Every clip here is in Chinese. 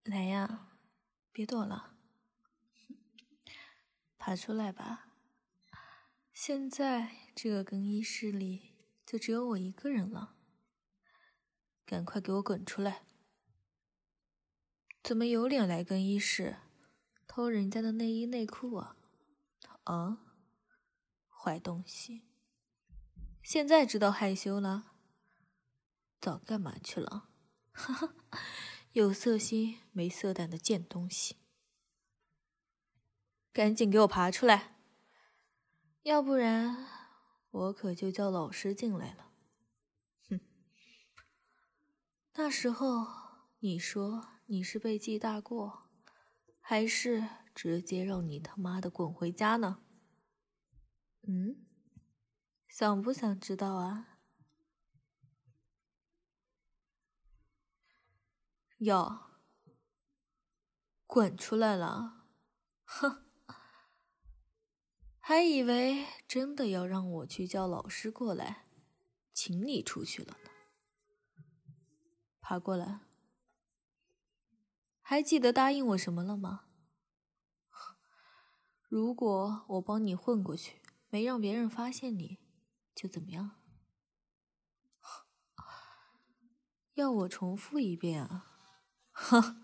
来呀，别躲了，爬出来吧。现在这个更衣室里就只有我一个人了，赶快给我滚出来！怎么有脸来更衣室偷人家的内衣内裤啊？啊，坏东西！现在知道害羞了？早干嘛去了？哈哈，有色心没色胆的贱东西！赶紧给我爬出来，要不然我可就叫老师进来了。哼，那时候你说你是被记大过，还是直接让你他妈的滚回家呢？想不想知道啊？要，滚出来了！哼，还以为真的要让我去叫老师过来请你出去了呢。爬过来，还记得答应我什么了吗？如果我帮你混过去，没让别人发现你，就怎么样？要我重复一遍啊？哼，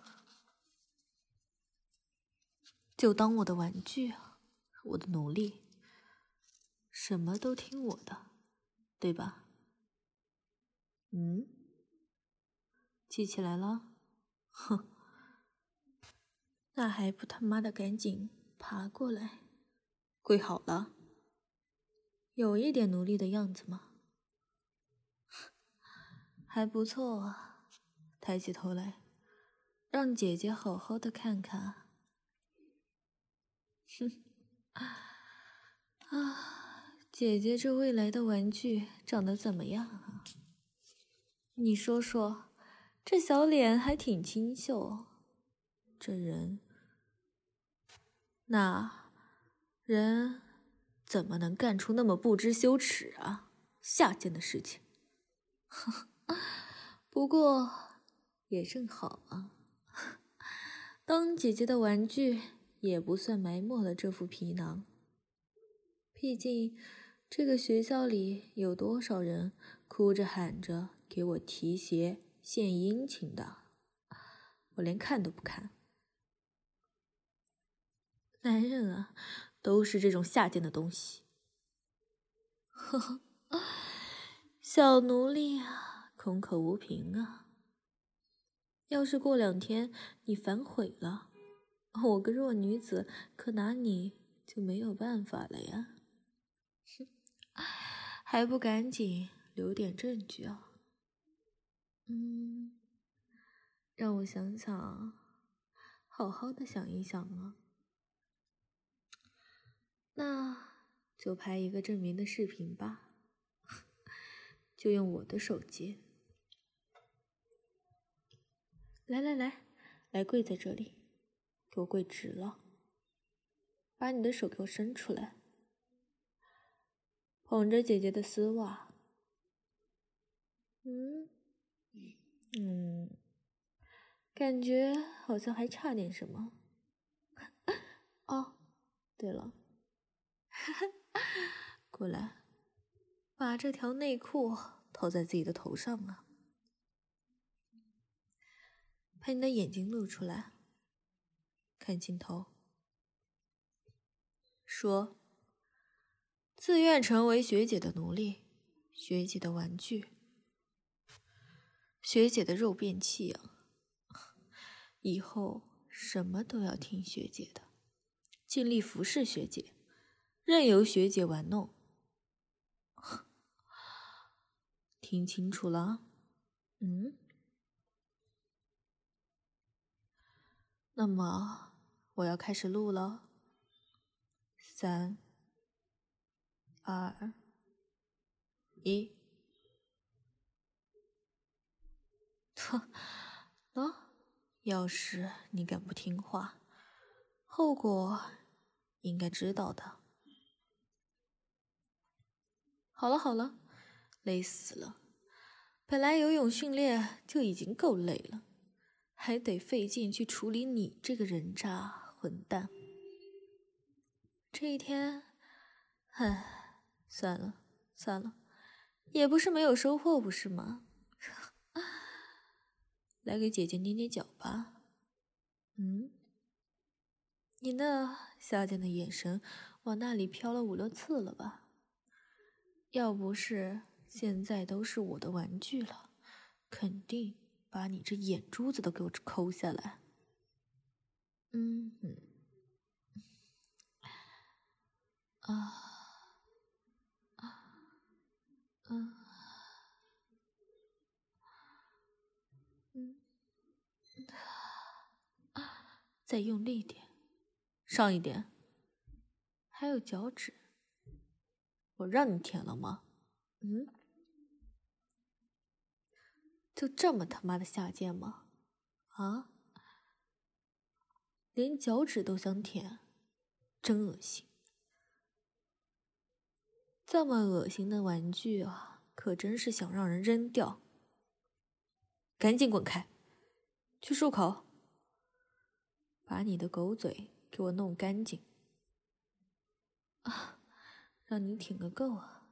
就当我的玩具啊，我的奴隶，什么都听我的，对吧？记起来了？哼，那还不他妈的赶紧爬过来，跪好了，有一点奴隶的样子吗？还不错啊，抬起头来，让姐姐好好的看看。哼，姐姐这未来的玩具长得怎么样啊？你说说，这小脸还挺清秀，这人，那人怎么能干出那么不知羞耻啊、下贱的事情？不过也正好啊，当姐姐的玩具也不算埋没了这副皮囊。毕竟这个学校里有多少人哭着喊着给我提鞋献殷勤的，我连看都不看。男人啊，都是这种下贱的东西。呵呵，小奴隶啊，空口无凭啊。要是过2天你反悔了，我个弱女子可拿你就没有办法了呀。哼，还不赶紧留点证据啊？让我想想，好好的想一想啊。那就拍一个证明的视频吧，就用我的手机。来，跪在这里，给我跪直了，把你的手给我伸出来，捧着姐姐的丝袜。感觉好像还差点什么。哦，对了，过来，把这条内裤套在自己的头上啊，把你的眼睛露出来，看镜头，说：自愿成为学姐的奴隶，学姐的玩具，学姐的肉便器啊！以后什么都要听学姐的，尽力服侍学姐，任由学姐玩弄。听清楚了？那么我要开始录了。3、2、1。要是你敢不听话，后果应该知道的。好了，累死了。本来游泳训练就已经够累了， 还得费劲去处理你这个人渣混蛋。这一天，唉，算了，也不是没有收获，不是吗？来给姐姐捏捏脚吧。你那下贱的眼神往那里飘了5、6次了吧？要不是现在都是我的玩具了，肯定把你这眼珠子都给我抠下来。再用力点，上一点，还有脚趾，我让你舔了吗？就这么他妈的下贱吗？啊？连脚趾都想舔，真恶心。这么恶心的玩具啊，可真是想让人扔掉。赶紧滚开，去漱口，把你的狗嘴给我弄干净。啊，让你舔个够啊！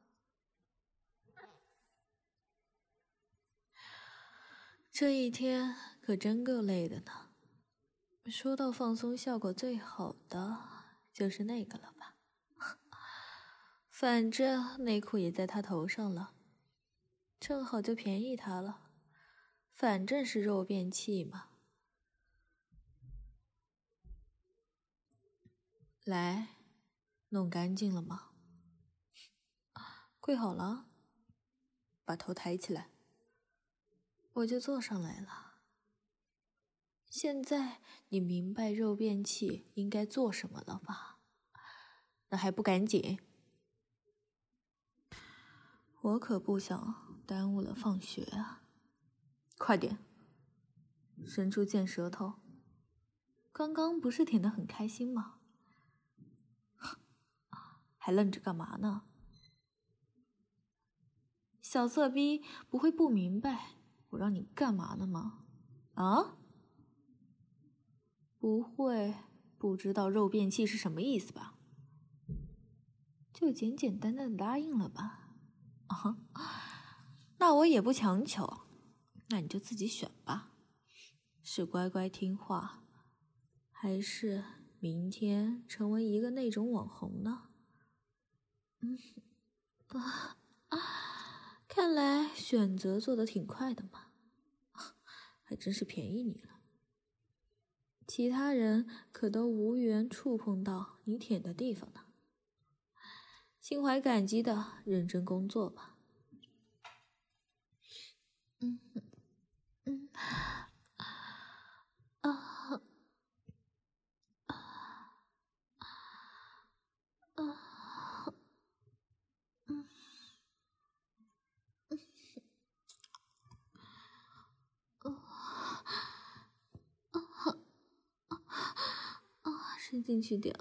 这一天可真够累的呢。说到放松效果最好的，就是那个了吧？反正内裤也在他头上了，正好就便宜他了。反正是肉便器嘛。来，弄干净了吗？跪好了，把头抬起来，我就坐上来了。现在你明白肉便器应该做什么了吧？那还不赶紧？我可不想耽误了放学啊！快点，伸出贱舌头。刚刚不是舔得很开心吗？还愣着干嘛呢？小色逼不会不明白我让你干嘛呢吗？啊？不会不知道肉便器是什么意思吧？就简简单单的答应了吧？啊？那我也不强求，那你就自己选吧。是乖乖听话，还是明天成为一个那种网红呢？看来选择做得挺快的嘛，还真是便宜你了。其他人可都无缘触碰到你舔的地方呢。心怀感激的认真工作吧。伸进去点。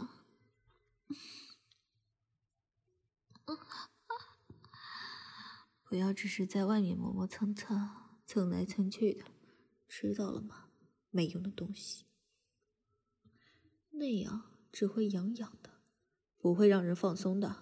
不要只是在外面磨磨蹭蹭，蹭来蹭去的，知道了吗？没用的东西，那样只会痒痒的，不会让人放松的。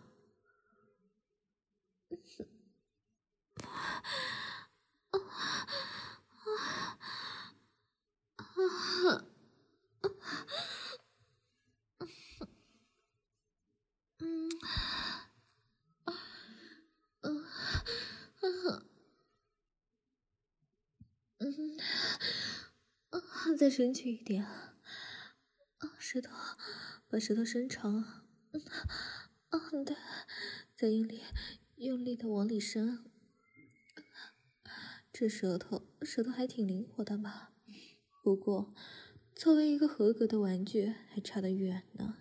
再伸去一点。舌头，把舌头伸长。对，再用力的往里伸。这舌头还挺灵活的嘛。不过，作为一个合格的玩具，还差得远呢。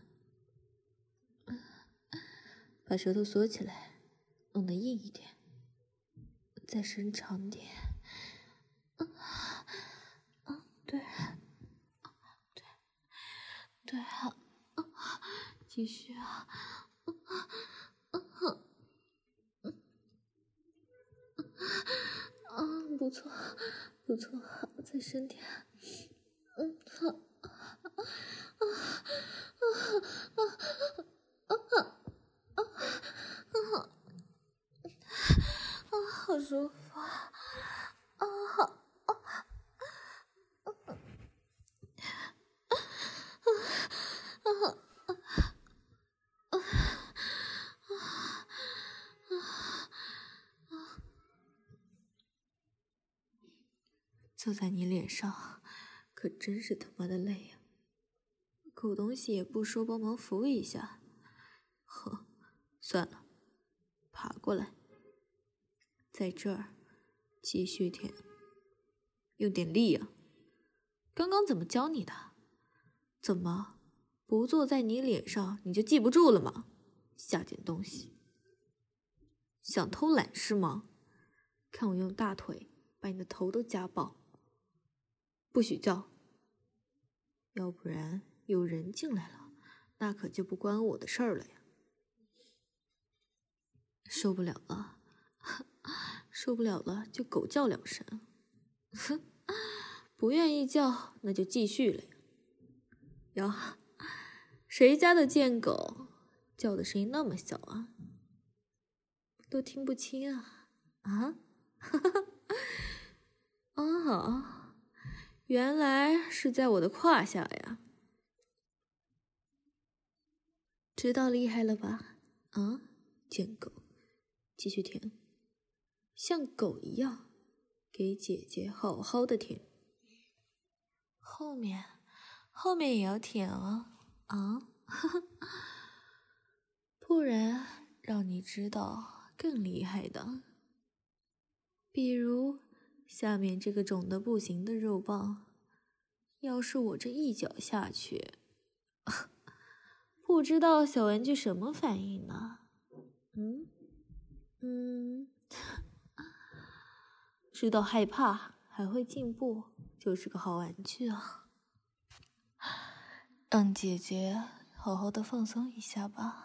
把舌头缩起来，弄得硬一点，再伸长点。对，继续啊。不错，再深点。 好舒服啊！坐在你脸上，可真是他妈的累呀！狗东西也不说帮忙扶一下，呵，算了，爬过来，在这儿继续舔，用点力啊！刚刚怎么教你的？怎么不坐在你脸上你就记不住了吗？下贱东西，想偷懒是吗？看我用大腿把你的头都夹爆！不许叫，要不然有人进来了，那可就不关我的事儿了呀！受不了了，受不了了就狗叫2声，哼，不愿意叫那就继续了呀！哟，谁家的贱狗叫的声音那么小啊？都听不清啊？啊？哦，原来是在我的胯下呀！知道厉害了吧？啊，贱狗，继续舔，像狗一样，给姐姐好好的舔。后面也要舔啊！啊，不然让你知道更厉害的，比如下面这个肿得不行的肉棒，要是我这一脚下去，不知道小玩具什么反应呢？知道害怕还会进步，就是个好玩具啊！让姐姐好好的放松一下吧。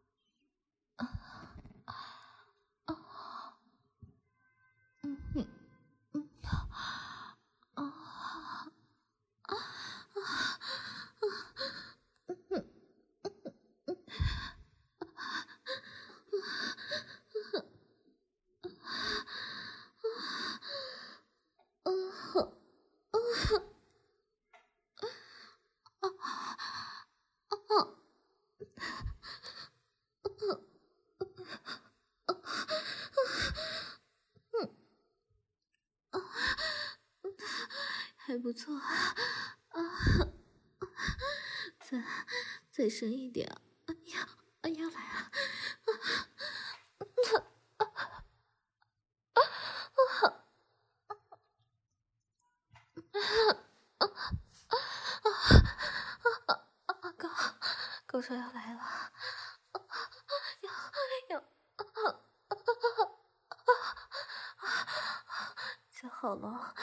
还不错啊，再深一点，哎呀，来啊！狗说要来了，要，就好了，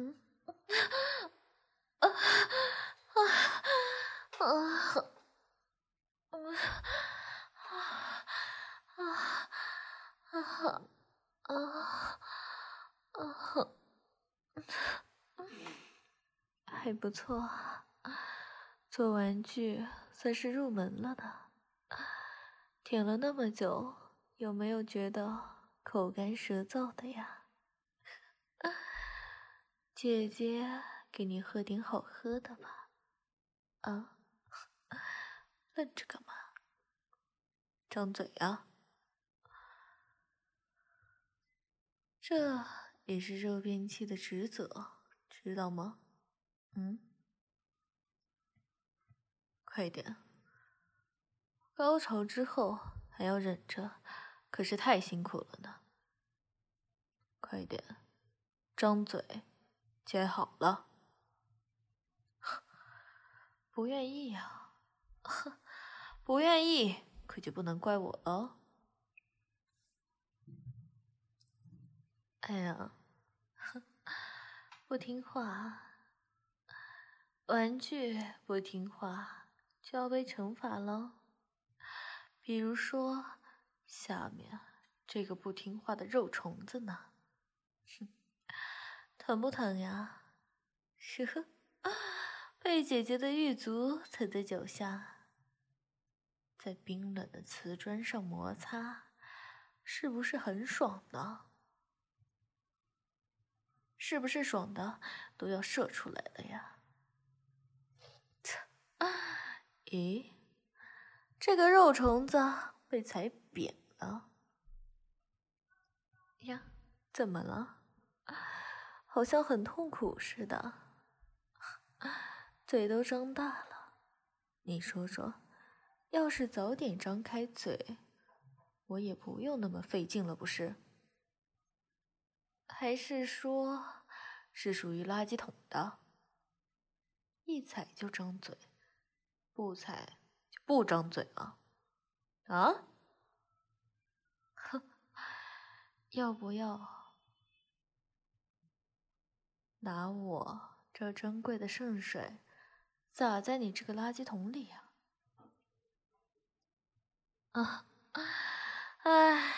还不错，做玩具算是入门了呢。舔了那么久，有没有觉得口干舌燥的呀？姐姐给你喝点好喝的吧。啊，愣着干嘛？张嘴啊！这也是热便器的职责，知道吗？快点！高潮之后还要忍着，可是太辛苦了呢。快点，张嘴，接好了。不愿意呀？不愿意，可就不能怪我了。哎呀，不听话，玩具不听话就要被惩罚了。比如说，下面这个不听话的肉虫子呢？哼，疼不疼呀？呵呵， 被姐姐的玉足踩在脚下，在冰冷的瓷砖上摩擦，是不是很爽呢？是不是爽的都要射出来了呀？咦，这个肉虫子被踩扁了呀？怎么了？好像很痛苦似的，嘴都张大了。你说说，要是早点张开嘴，我也不用那么费劲了，不是？还是说，是属于垃圾桶的？一踩就张嘴，不踩就不张嘴了？啊？哼，要不要拿我这珍贵的圣水洒在你这个垃圾桶里呀？唉，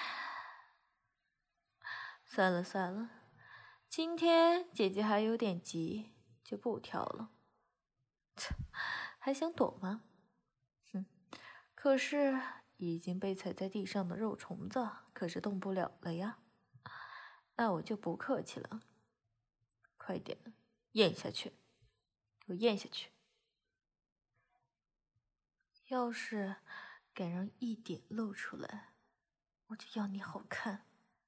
算了算了，今天姐姐还有点急，就不挑了。切，还想躲吗？哼，可是已经被踩在地上的肉虫子可是动不了了呀。那我就不客气了，快点咽下去，给我咽下去。要是敢让一点露出来，我就要你好看。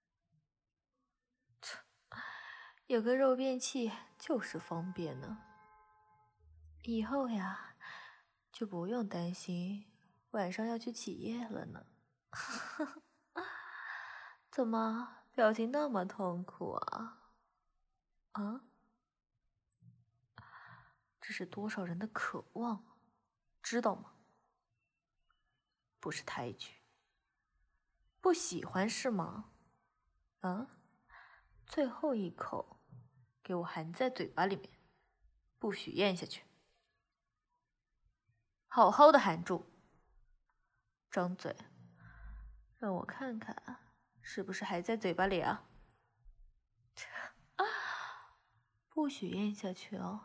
有个肉便器就是方便呢。以后呀，就不用担心晚上要去起夜了呢。怎么表情那么痛苦啊？啊？这是多少人的渴望，知道吗？不是抬举，不喜欢是吗？啊？最后一口，给我含在嘴巴里面，不许咽下去。好好的含住，张嘴，让我看看是不是还在嘴巴里啊？不许咽下去哦。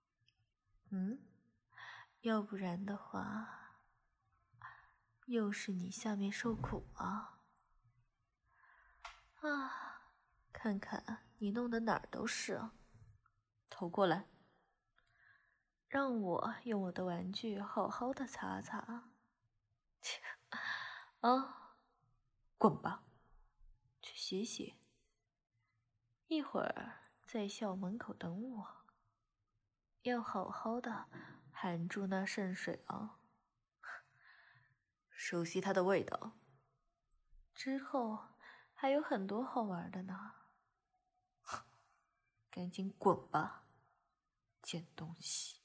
要不然的话，又是你下面受苦啊！看看你弄得哪儿都是啊！头过来，让我用我的玩具好好的擦擦。切，滚吧，去洗洗。一会儿在校门口等我，要好好的含住那圣水啊，熟悉它的味道。之后还有很多好玩的呢。赶紧滚吧，贱东西！